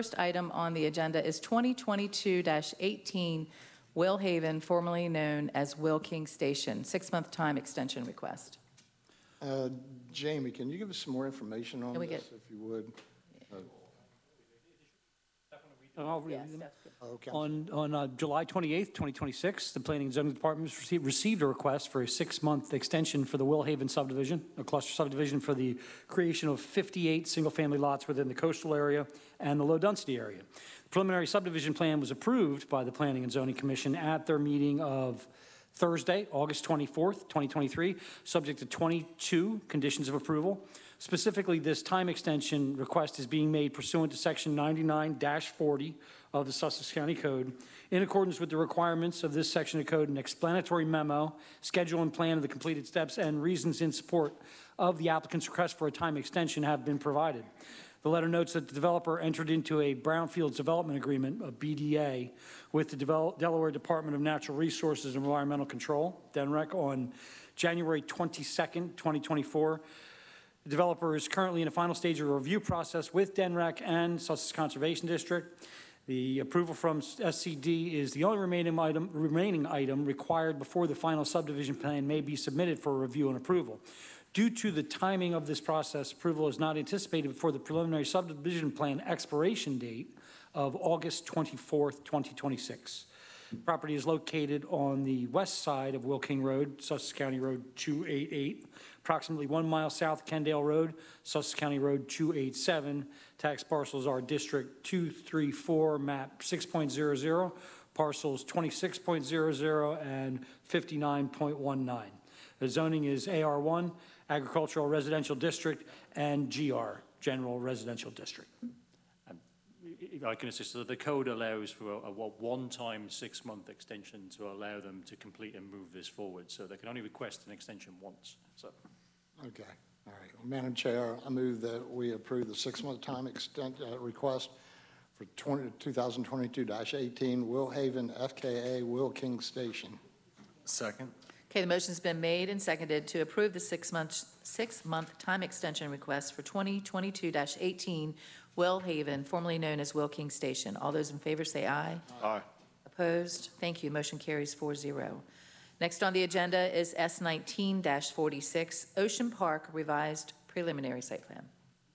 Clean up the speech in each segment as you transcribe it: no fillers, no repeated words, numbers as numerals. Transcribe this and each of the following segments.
first item on the agenda is 2022-18 Will Haven, formerly known as Wilking Station, 6-month time extension request. Jamie, can you give us some more information on this, if you would? I'll read them. Okay. On July 28th, 2026, the Planning and Zoning Department received a request for a 6-month extension for the Will Haven subdivision, a cluster subdivision for the creation of 58 single-family lots within the coastal area and the low-density area. The preliminary subdivision plan was approved by the Planning and Zoning Commission at their meeting of Thursday, August 24th, 2023, subject to 22 conditions of approval. Specifically, this time extension request is being made pursuant to Section 99-40 of the Sussex County Code. In accordance with the requirements of this section of code, an explanatory memo, schedule and plan of the completed steps, and reasons in support of the applicant's request for a time extension have been provided. The letter notes that the developer entered into a Brownfields Development Agreement, a BDA, with the Delaware Department of Natural Resources and Environmental Control, DNREC, on January 22nd, 2024. The developer is currently in a final stage of a review process with DNREC and Sussex Conservation District. The approval from SCD is the only remaining item required before the final subdivision plan may be submitted for review and approval. Due to the timing of this process, approval is not anticipated before the preliminary subdivision plan expiration date of August 24th, 2026. The property is located on the west side of Wilking Road, Sussex County Road 288, approximately 1 mile south of Kendale Road, Sussex County Road 287. Tax parcels are District 234, map 6.00, parcels 26.00 and 59.19. The zoning is AR1, Agricultural Residential District, and GR, General Residential District. If I can assist, so the code allows for a one-time 6-month extension to allow them to complete and move this forward. So they can only request an extension once. So. Okay. All right. Well, Madam Chair, I move that we approve the 6-month time request for 2022-18 Will Haven, FKA Wilking Station. Second. Okay, the motion's been made and seconded to approve the 6-month time extension request for 2022-18 Will Haven, formerly known as Wilking Station. All those in favor say aye. Aye. Opposed? Thank you. Motion carries 4-0. Next on the agenda is S19-46, Ocean Park Revised Preliminary Site Plan.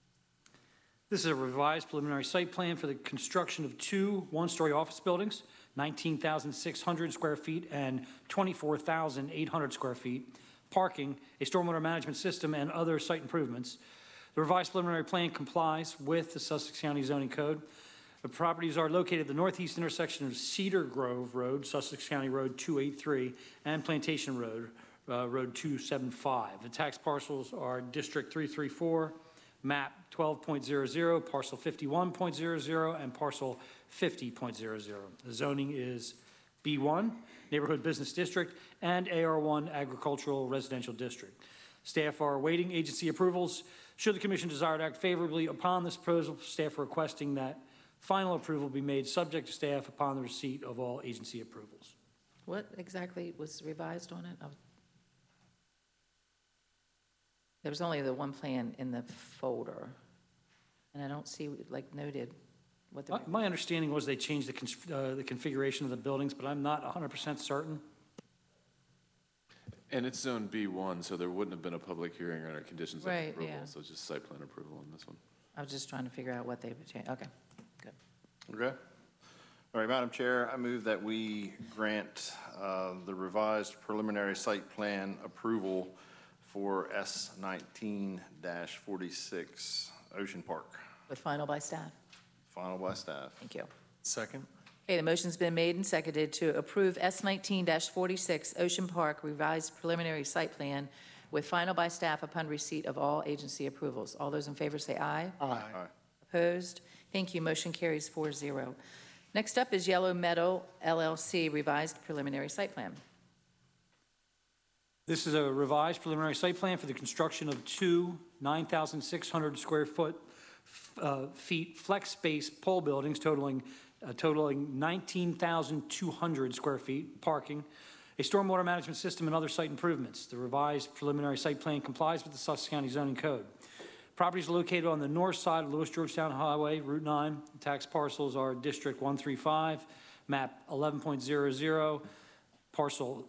This is a revised preliminary site plan for the construction of 2 one-story office buildings, 19,600 square feet and 24,800 square feet, parking, a stormwater management system, and other site improvements. The revised preliminary plan complies with the Sussex County Zoning Code. The properties are located at the northeast intersection of Cedar Grove Road, Sussex County Road 283, and Plantation Road, Road 275. The tax parcels are District 334, map 12.00, parcel 51.00, and parcel 50.00. The zoning is B1, Neighborhood Business District, and AR1, Agricultural Residential District. Staff are awaiting agency approvals. Should the Commission desire to act favorably upon this proposal, staff are requesting that final approval be made subject to staff upon the receipt of all agency approvals. What exactly was revised on it? There was only the one plan in the folder, and I don't see, like, noted what the... My understanding was they changed the configuration of the buildings, but I'm not 100% certain. And it's zone B1, so there wouldn't have been a public hearing or conditions of approval, yeah. so just site plan approval on this one. I was just trying to figure out what they would change. Okay, good. Okay. All right, Madam Chair, I move that we grant the revised preliminary site plan approval for S19-46 Ocean Park. With final by staff. Final by staff. Thank you. Second. Okay, the motion's been made and seconded to approve S19-46 Ocean Park Revised Preliminary Site Plan with final by staff upon receipt of all agency approvals. All those in favor say aye. Aye. Aye. Opposed? Thank you. Motion carries 4-0. Next up is Yellow Meadow LLC Revised Preliminary Site Plan. This is a revised preliminary site plan for the construction of 2 9,600 square feet flex space pole buildings totaling 19,200 square feet, parking, a stormwater management system, and other site improvements. The revised preliminary site plan complies with the Sussex County Zoning Code. Property is located on the north side of Lewis Georgetown Highway, Route 9. Tax parcels are District 135, map 11.00, parcel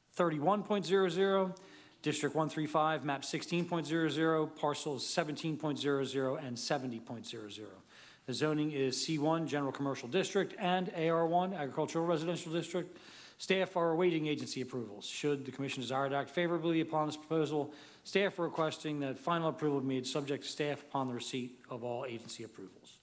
31.00, District 135, map 16.00, parcels 17.00 and 70.00. The zoning is C1, General Commercial District, and AR1, Agricultural Residential District. Staff are awaiting agency approvals. Should the commission desire to act favorably upon this proposal, staff are requesting that final approval be made subject to staff upon the receipt of all agency approvals.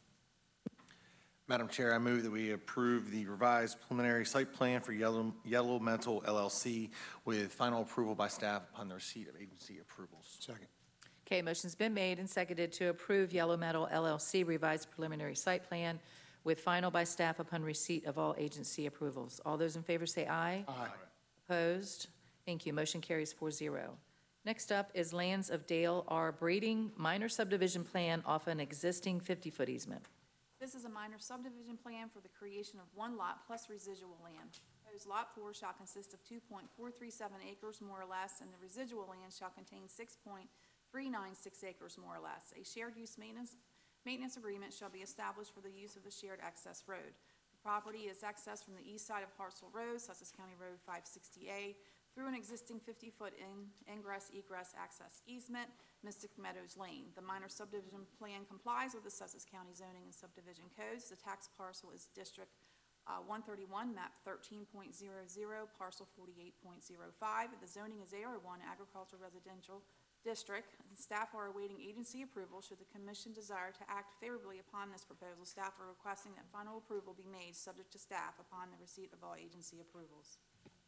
Madam Chair, I move that we approve the revised preliminary site plan for Yellow Metal LLC with final approval by staff upon the receipt of agency approvals. Second. Okay, motion's been made and seconded to approve Yellow Metal LLC revised preliminary site plan with final by staff upon receipt of all agency approvals. All those in favor say aye. Aye. Opposed? Thank you. Motion carries 4-0. Next up is Lands of Dale R. Breeding, minor subdivision plan off an existing 50-foot easement. This is a minor subdivision plan for the creation of one lot plus residual land. Proposed Lot 4 shall consist of 2.437 acres more or less, and the residual land shall contain 6.396 acres more or less. A shared use maintenance agreement shall be established for the use of the shared access road. The property is accessed from the east side of Hartsel Road, Sussex County Road 560A, through an existing 50-foot ingress-egress access easement, Mystic Meadows Lane. The minor subdivision plan complies with the Sussex County zoning and subdivision codes. The tax parcel is District 131, map 13.00, parcel 48.05. The zoning is AR1, agricultural residential district. And staff are awaiting agency approval. Should the commission desire to act favorably upon this proposal, staff are requesting that final approval be made subject to staff upon the receipt of all agency approvals.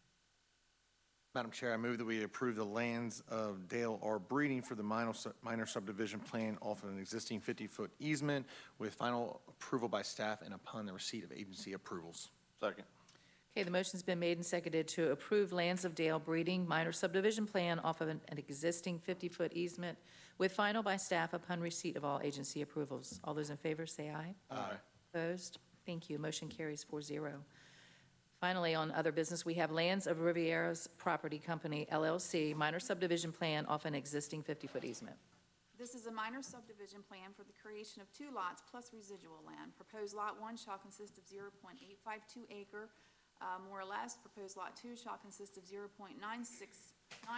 Madam Chair, I move that we approve the lands of Dale R. Breeding for the minor subdivision plan off of an existing 50-foot easement with final approval by staff and upon the receipt of agency approvals. Second. Okay, the motion's been made and seconded to approve Lands of Dale Breeding minor subdivision plan off of an existing 50-foot easement with final by staff upon receipt of all agency approvals. All those in favor say aye. Aye. Opposed? Thank you. Motion carries 4-0. Finally, on other business, we have Lands of Rivieras Property Company, LLC, minor subdivision plan off an existing 50-foot easement. This is a minor subdivision plan for the creation of 2 lots plus residual land. Proposed Lot 1 shall consist of 0.852 acre more or less. Proposed Lot 2 shall consist of 0.976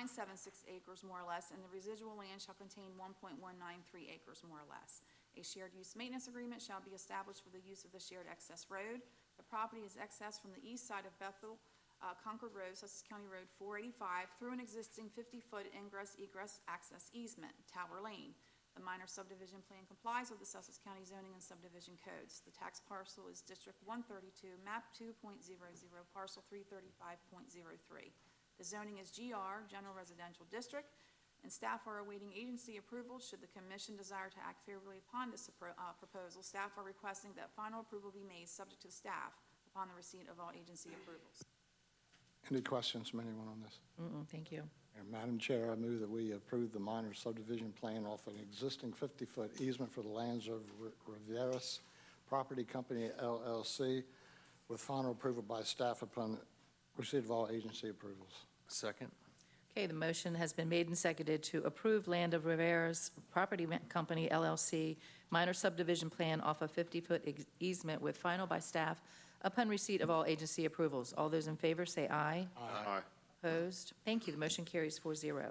acres more or less, and the residual land shall contain 1.193 acres more or less. A shared use maintenance agreement shall be established for the use of the shared access road. The property is accessed from the east side of Bethel Concord Road, Sussex County Road 485, through an existing 50-foot ingress-egress access easement, Tower Lane. The minor subdivision plan complies with the Sussex County zoning and subdivision codes. The tax parcel is District 132, map 2.00, parcel 335.03. The zoning is GR, General Residential District, and staff are awaiting agency approval. Should the commission desire to act favorably upon this proposal, staff are requesting that final approval be made subject to staff upon the receipt of all agency approvals. Any questions from anyone on this? Thank you. And Madam Chair, I move that we approve the minor subdivision plan off an existing 50-foot easement for the lands of Rivieras Property Company, LLC, with final approval by staff upon receipt of all agency approvals. Second. Okay, the motion has been made and seconded to approve Land of Rivera's Property Company, LLC, minor subdivision plan off a 50-foot easement with final by staff upon receipt of all agency approvals. All those in favor say aye. Aye. Opposed? Thank you. The motion carries 4-0.